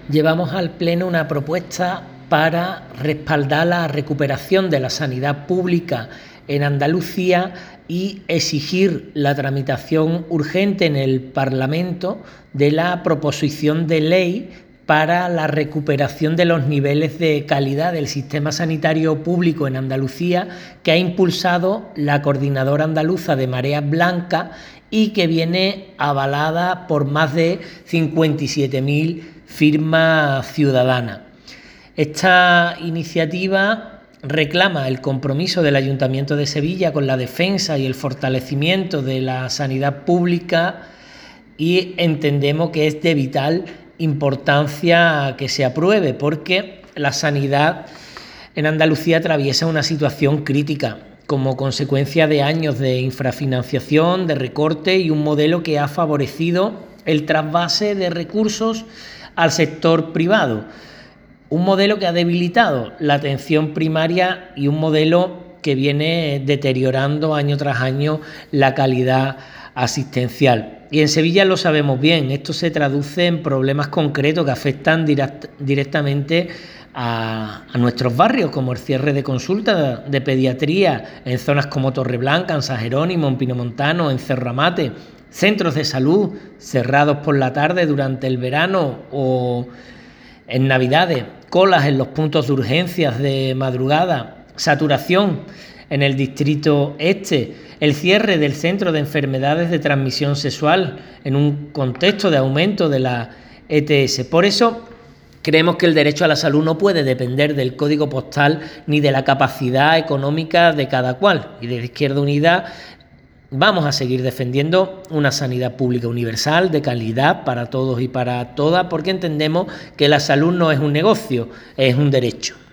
Llevamos al Pleno una propuesta para respaldar la recuperación de la sanidad pública en Andalucía y exigir la tramitación urgente en el Parlamento de la proposición de ley para la recuperación de los niveles de calidad del sistema sanitario público en Andalucía, que ha impulsado la Coordinadora Andaluza de Mareas Blancas y que viene avalada por más de 57.000 firmas ciudadanas. Esta iniciativa reclama el compromiso del Ayuntamiento de Sevilla con la defensa y el fortalecimiento de la sanidad pública y entendemos que es de vital importancia que se apruebe, porque la sanidad en Andalucía atraviesa una situación crítica como consecuencia de años de infrafinanciación, de recorte y un modelo que ha favorecido el trasvase de recursos al sector privado. Un modelo que ha debilitado la atención primaria y un modelo que viene deteriorando año tras año la calidad asistencial. Y en Sevilla lo sabemos bien, esto se traduce en problemas concretos que afectan directamente a nuestros barrios, como el cierre de consultas de pediatría en zonas como Torreblanca, en San Jerónimo, en Pinomontano, en Cerramate, centros de salud cerrados por la tarde durante el verano o en Navidades, colas en los puntos de urgencias de madrugada, saturación en el distrito este, el cierre del centro de enfermedades de transmisión sexual en un contexto de aumento de la ETS. Por eso creemos que el derecho a la salud no puede depender del código postal ni de la capacidad económica de cada cual. Y desde Izquierda Unida vamos a seguir defendiendo una sanidad pública universal, de calidad para todos y para todas, porque entendemos que la salud no es un negocio, es un derecho.